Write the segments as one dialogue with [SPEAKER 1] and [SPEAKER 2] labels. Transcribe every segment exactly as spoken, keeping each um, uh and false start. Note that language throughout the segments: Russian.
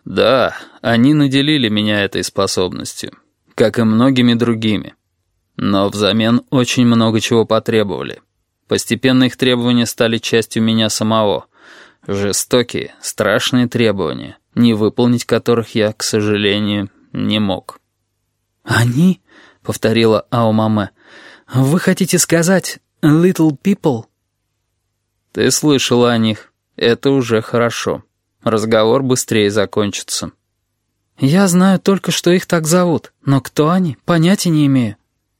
[SPEAKER 1] Да, они наделили меня этой способностью, как и многими другими. Но взамен очень много чего потребовали. Постепенно их требования стали частью меня самого. Жестокие, страшные требования, не выполнить которых я, к сожалению, не мог.
[SPEAKER 2] «Они?» — повторила Аомаме. «Вы хотите сказать «little people»?»
[SPEAKER 1] Ты слышала о них. Это уже хорошо. Разговор быстрее закончится.
[SPEAKER 2] «Я знаю только, что их так зовут, но кто они, понятия не имею».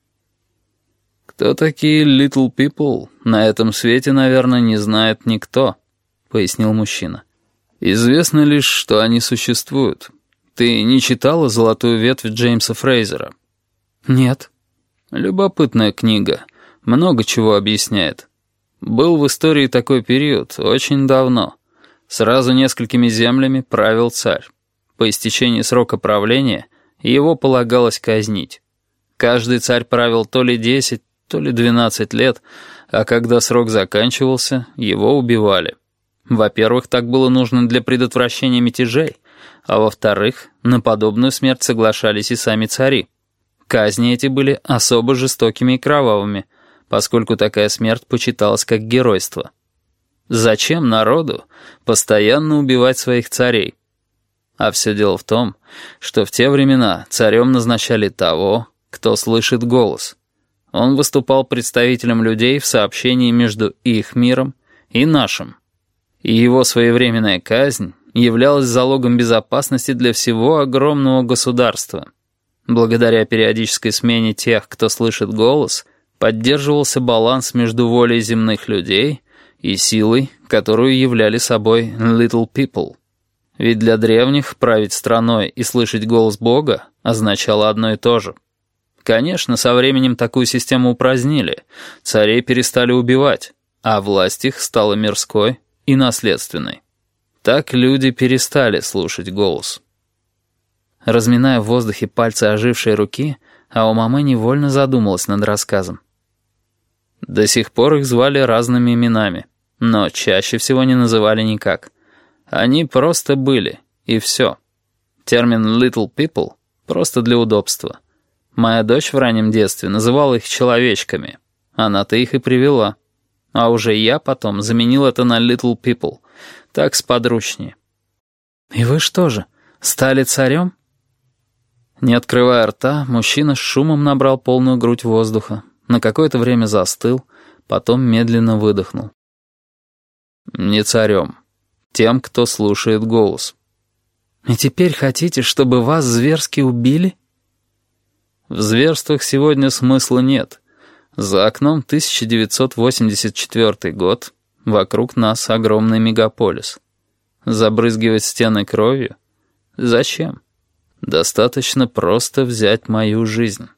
[SPEAKER 1] «Кто такие little people, на этом свете, наверное, не знает никто», — пояснил мужчина. «Известно лишь, что они существуют. Ты не читала «Золотую ветвь» Джеймса Фрейзера?»
[SPEAKER 2] «Нет».
[SPEAKER 1] «Любопытная книга. Много чего объясняет. Был в истории такой период, очень давно. Сразу несколькими землями правил царь. По истечении срока правления его полагалось казнить. Каждый царь правил то ли десять, то ли двенадцать лет, а когда срок заканчивался, его убивали. Во-первых, так было нужно для предотвращения мятежей, а во-вторых, на подобную смерть соглашались и сами цари. Казни эти были особо жестокими и кровавыми, поскольку такая смерть почиталась как геройство. Зачем народу постоянно убивать своих царей? А все дело в том, что в те времена царем назначали того, кто слышит голос. Он выступал представителем людей в сообщении между их миром и нашим. И его своевременная казнь являлась залогом безопасности для всего огромного государства. Благодаря периодической смене тех, кто слышит голос, поддерживался баланс между волей земных людей и силой, которую являли собой little people. Ведь для древних править страной и слышать голос Бога означало одно и то же. Конечно, со временем такую систему упразднили, царей перестали убивать, а власть их стала мирской и наследственной. Так люди перестали слушать голос.
[SPEAKER 2] Разминая в воздухе пальцы ожившей руки, Аомаме невольно задумалась над рассказом.
[SPEAKER 1] До сих пор их звали разными именами, но чаще всего не называли никак. Они просто были, и все. Термин «little people» просто для удобства. Моя дочь в раннем детстве называла их человечками. Она-то их и привела. А уже я потом заменил это на little people. Так сподручнее.
[SPEAKER 2] «И вы что же, стали царем?»
[SPEAKER 1] Не открывая рта, мужчина с шумом набрал полную грудь воздуха. На какое-то время застыл, потом медленно выдохнул. «Не царем. Тем, кто слушает голос».
[SPEAKER 2] «И теперь хотите, чтобы вас зверски убили?»
[SPEAKER 1] В зверствах сегодня смысла нет. За окном тысяча девятьсот восемьдесят четвёртый год, вокруг нас огромный мегаполис. Забрызгивать стены кровью? Зачем? Достаточно просто взять мою жизнь.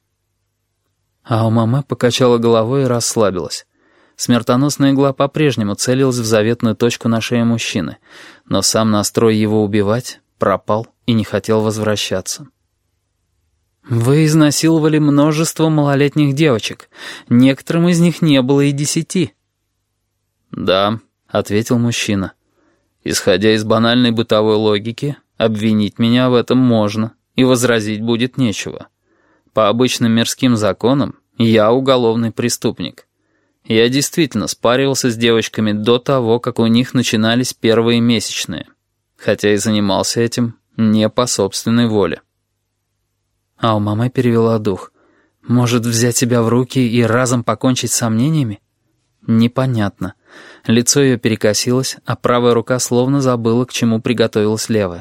[SPEAKER 2] Аомаме покачала головой и расслабилась. Смертоносная игла по-прежнему целилась в заветную точку на шее мужчины, но сам настрой его убивать пропал и не хотел возвращаться. «Вы изнасиловали множество малолетних девочек. Некоторым из них не было и десяти».
[SPEAKER 1] «Да», — ответил мужчина. «Исходя из банальной бытовой логики, обвинить меня в этом можно, и возразить будет нечего. По обычным мирским законам я уголовный преступник. Я действительно спаривался с девочками до того, как у них начинались первые месячные, хотя и занимался этим не по собственной воле».
[SPEAKER 2] Аомаме перевела дух. «Может, взять себя в руки и разом покончить с сомнениями?» Непонятно. Лицо ее перекосилось, а правая рука словно забыла, к чему приготовилась левая.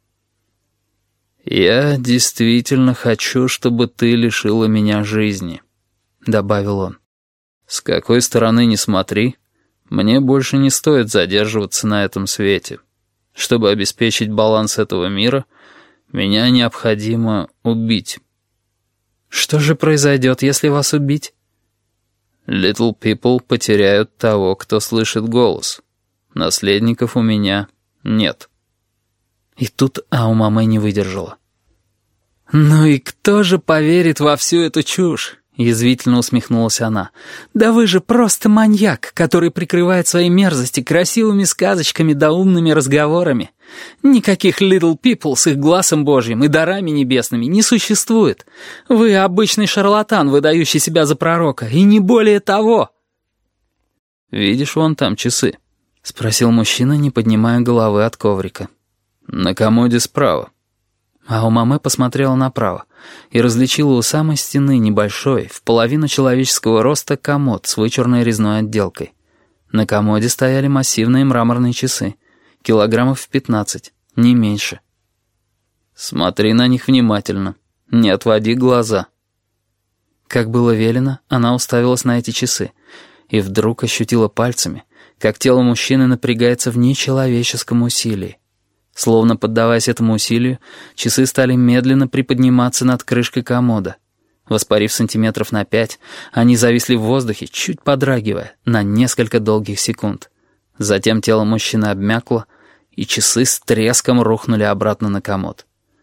[SPEAKER 1] «Я действительно хочу, чтобы ты лишила меня жизни», — добавил он. «С какой стороны ни смотри, мне больше не стоит задерживаться на этом свете. Чтобы обеспечить баланс этого мира, меня необходимо убить».
[SPEAKER 2] «Что же произойдет, если вас убить?»
[SPEAKER 1] Little people потеряют того, кто слышит голос. Наследников у меня нет».
[SPEAKER 2] И тут Аомаме не выдержала. «Ну и кто же поверит во всю эту чушь? — язвительно усмехнулась она. «Да вы же просто маньяк, который прикрывает свои мерзости красивыми сказочками да умными разговорами. Никаких little people с их глазом божьим и дарами небесными не существует. Вы обычный шарлатан, выдающий себя за пророка, и не более того».
[SPEAKER 1] «Видишь, вон там часы?»
[SPEAKER 2] — спросил мужчина, не поднимая головы от коврика.
[SPEAKER 1] «На комоде справа».
[SPEAKER 2] А у мамы посмотрела направо и различила у самой стены небольшой, в половину человеческого роста комод с вычурной резной отделкой. На комоде стояли массивные мраморные часы, килограммов в пятнадцать, не меньше.
[SPEAKER 1] «Смотри на них внимательно, не отводи глаза».
[SPEAKER 2] Как было велено, она уставилась на эти часы и вдруг ощутила пальцами, как тело мужчины напрягается в нечеловеческом усилии. Словно поддаваясь этому усилию, часы стали медленно приподниматься над крышкой комода. Воспарив сантиметров на пять, они зависли в воздухе, чуть подрагивая, на несколько долгих секунд. Затем тело мужчины обмякло, и часы с треском рухнули обратно на комод.